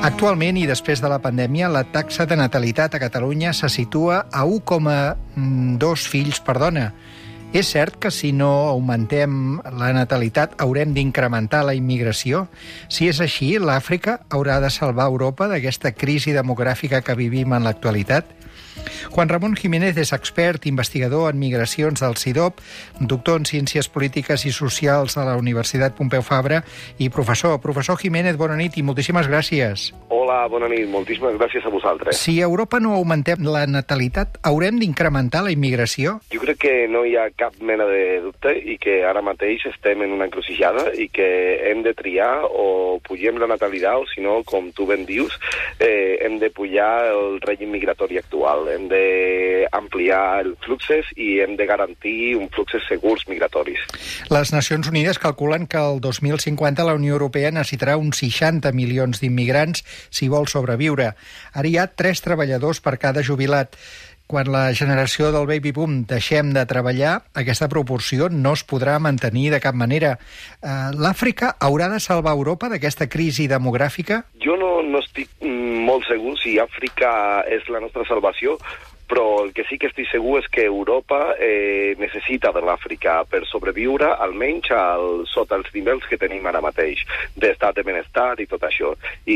Actualment, i després de la pandèmia, la taxa de natalitat a Catalunya se situa a 1,2 fills per dona. És cert que si no augmentem la natalitat haurem d'incrementar la immigració? Si és així, l'Àfrica haurà de salvar Europa d'aquesta crisi demogràfica que vivim en l'actualitat? Juan Ramón Jiménez és expert, investigador en migracions del CIDOB, doctor en Ciències Polítiques i Socials a la Universitat Pompeu Fabra i professor. Professor Jiménez, bona nit i moltíssimes gràcies. Hola, bona nit. Moltíssimes gràcies a vosaltres. Si a Europa no augmentem la natalitat, haurem d'incrementar la immigració? Jo crec que no hi ha cap mena de dubte i que ara mateix estem en una encrucijada i que hem de triar o pugem la natalitat o, si no, com tu ben dius, hem de pujar el règim migratori actual. Hem d'ampliar els fluxes i hem de garantir uns fluxes segurs migratoris. Les Nacions Unides calculen que el 2050 la Unió Europea necessitarà uns 60 milions d'immigrants si vol sobreviure. Ara hi ha 3 treballadors per cada jubilat. Quan la generació del baby boom deixem de treballar, aquesta proporció no es podrà mantenir de cap manera. L'Àfrica haurà de salvar Europa d'aquesta crisi demogràfica? Jo no estic molt segur si Àfrica és la nostra salvació, però el que sí que estic segur és que Europa necessita de l'Àfrica per sobreviure, almenys sota els nivells que tenim ara mateix, d'estat de benestar i tot això.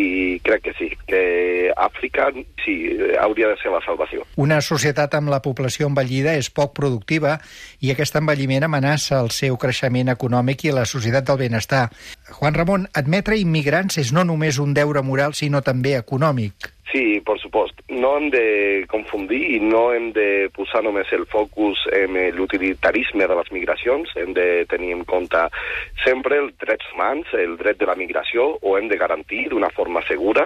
I crec que sí, que Àfrica sí, hauria de ser la salvació. Una societat amb la població envellida és poc productiva i aquest envelliment amenaça el seu creixement econòmic i la societat del benestar. Juan Ramón, admetre immigrants és no només un deure moral, sinó també econòmic. Sí, per supost. No hem de confundir i no hem de posar només el focus en l'utilitarisme de les migracions. Hem de tenir en compte sempre els drets humans, el dret de la migració, ho hem de garantir d'una forma segura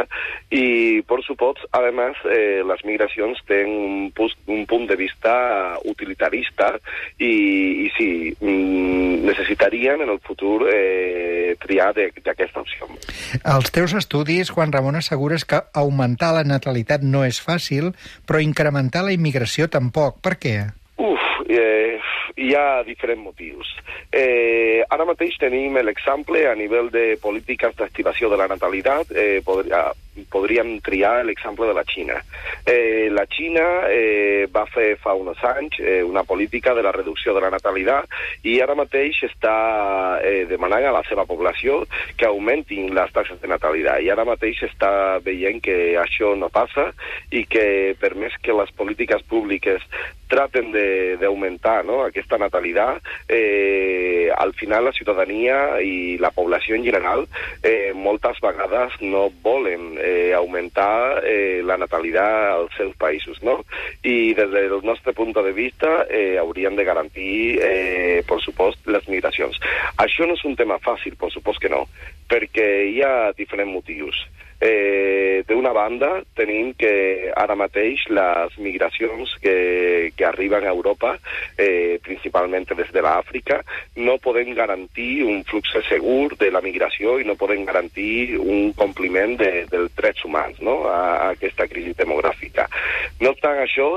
i, per supost, a més, les migracions tenen un punt de vista utilitarista i sí, necessitarien en el futur triar d'aquesta opció. Els teus estudis, Juan Ramón, assegures que augmentar la natalitat no és fàcil, però incrementar la immigració tampoc. Per què? Hi ha diferents motius. Ara mateix tenim l'exemple a nivell de polítiques d'activació de la natalitat. Podríem triar l'exemple de la Xina. La Xina va fer fa uns anys una política de la reducció de la natalitat i ara mateix està demanant a la seva població que augmentin les taxes de natalitat. I ara mateix està veient que això no passa i que per més que les polítiques públiques traten d'augmentar, no, aquesta natalitat, al final la ciutadania i la població en general moltes vegades no volen augmentar la natalitat als seus països, no? I des del nostre punt de vista hauríem de garantir, per supost, les migracions. Això no és un tema fàcil, per supost que no, perquè hi ha diferents motius. D'una banda, tenim que ara mateix les migracions que arriben a Europa, principalment des de l'Àfrica, no poden garantir un flux segur de la migració i no poden garantir un compliment dels drets humans, no?, a aquesta crisi demogràfica. No obstant això,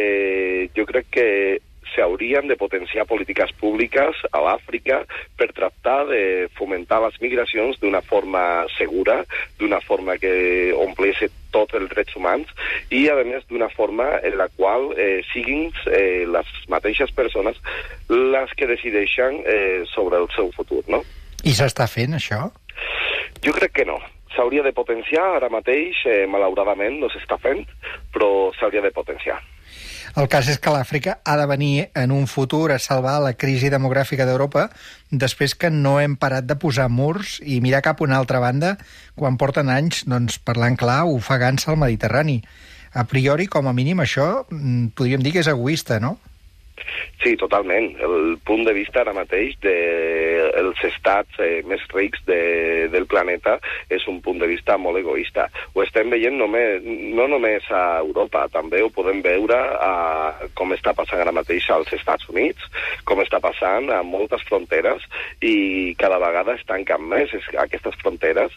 jo crec que s'haurien de potenciar polítiques públiques a l'Àfrica per tractar de fomentar les migracions d'una forma segura, d'una forma que ompleixi tots els drets humans i, a més, d'una forma en la qual siguin les mateixes persones les que decideixen sobre el seu futur, no? I s'està fent, això? Jo crec que no. S'hauria de potenciar, ara mateix, malauradament no s'està fent, però s'hauria de potenciar. El cas és que l'Àfrica ha de venir en un futur a salvar la crisi demogràfica d'Europa després que no hem parat de posar murs i mirar cap a una altra banda quan porten anys, doncs, parlant clar, ofegant-se al Mediterrani. A priori, com a mínim, això podríem dir que és egoista, no? Sí, totalment. El punt de vista ara mateix dels estats més rics del planeta és un punt de vista molt egoista. Ho estem veient no només a Europa, també ho podem veure com està passant ara mateix als Estats Units, com està passant a moltes fronteres i cada vegada es tanquen més aquestes fronteres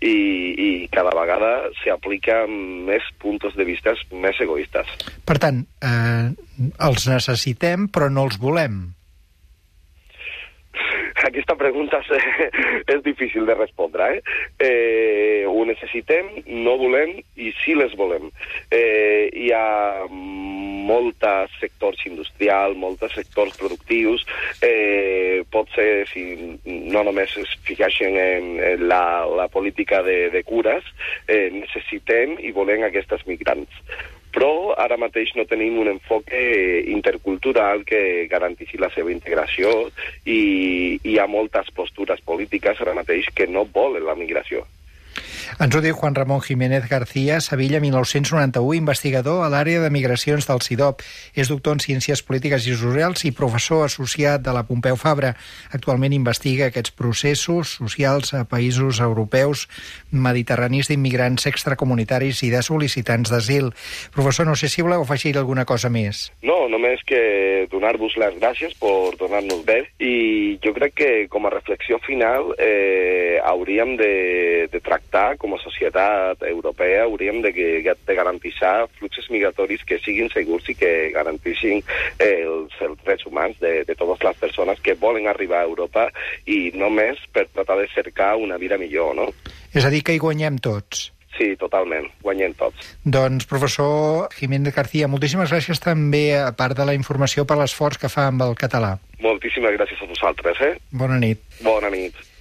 i cada vegada s'apliquen més punts de vista més egoistes. Per tant, els necessitem però no els volem. aquesta pregunta és difícil de respondre. Ho necessitem, no volem i sí les volem. Hi ha molts sectors industrials, molts sectors productius. Pot ser, si no només es fixen en la política de cures, necessitem i volem aquestes migrants. Però ara mateix no tenim un enfoque intercultural que garanteixi la seva integració i hi ha moltes postures polítiques ara mateix que no volen la migració. Ens ho diu Juan Ramón Jiménez García, Sevilla, 1991, investigador a l'àrea de migracions del CIDOB. És doctor en Ciències Polítiques i Socials i professor associat de la Pompeu Fabra. Actualment investiga aquests processos socials a països europeus mediterranis d'immigrants extracomunitaris i de sol·licitants d'asil. Professor, no sé si voleu afegir alguna cosa més. No, només que donar-vos les gràcies per donar-nos veu i jo crec que com a reflexió final hauríem de tractar com a societat europea, hauríem de garantir fluxos migratoris que siguin segurs i que garanteixin els drets humans de totes les persones que volen arribar a Europa i només per tratar de cercar una vida millor, no? És a dir, que hi guanyem tots. Sí, totalment, guanyem tots. Doncs, professor Jiménez García, moltíssimes gràcies també, a part de la informació, per l'esforç que fa amb el català. Moltíssimes gràcies a vosaltres, Bona nit. Bona nit.